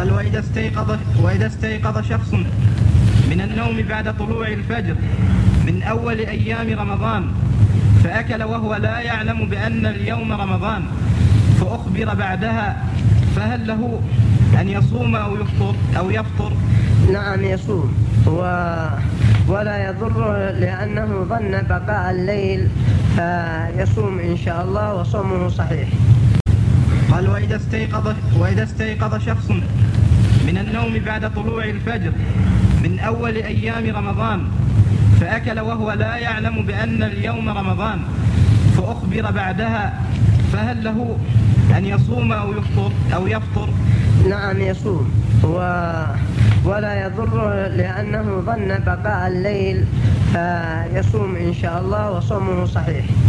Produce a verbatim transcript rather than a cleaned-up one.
قال وإذا استيقظ, وإذا استيقظ شخص من النوم بعد طلوع الفجر من أول أيام رمضان فأكل وهو لا يعلم بأن اليوم رمضان فأخبر بعدها فهل له أن يصوم أو يفطر, أو يفطر؟ نعم يصوم و... ولا يضر لأنه ظن بقاء الليل فيصوم إن شاء الله وصومه صحيح. قال وإذا استيقظ, وإذا استيقظ شخص من النوم بعد طلوع الفجر من أول أيام رمضان فأكل وهو لا يعلم بأن اليوم رمضان فأخبر بعدها فهل له أن يصوم أو يفطر, أو يفطر؟ نعم يصوم و... ولا يضر لأنه ظن بقاء الليل فيصوم إن شاء الله وصومه صحيح.